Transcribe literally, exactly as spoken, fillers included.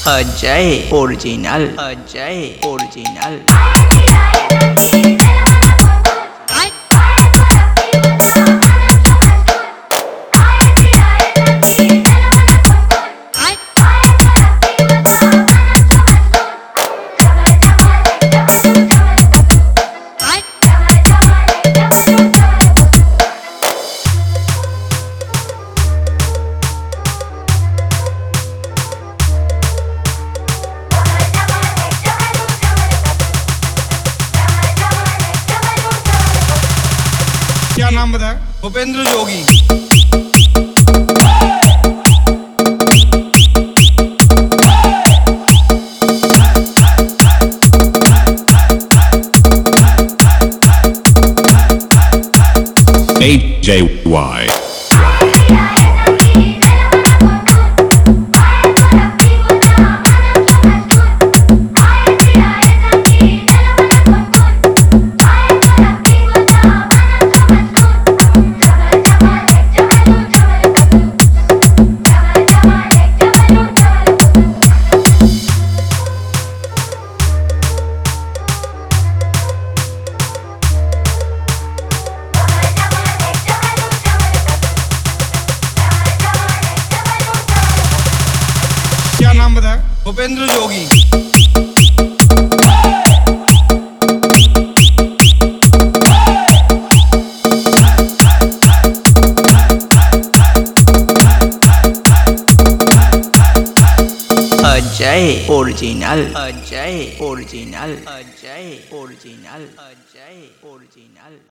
Ajay original Ajay original. क्या नाम बताया? भूपेंद्र जोगी। A J Y क्या नाम बताया? Bhupendra Jogi. Ajay original Ajay original Ajay original Ajay original.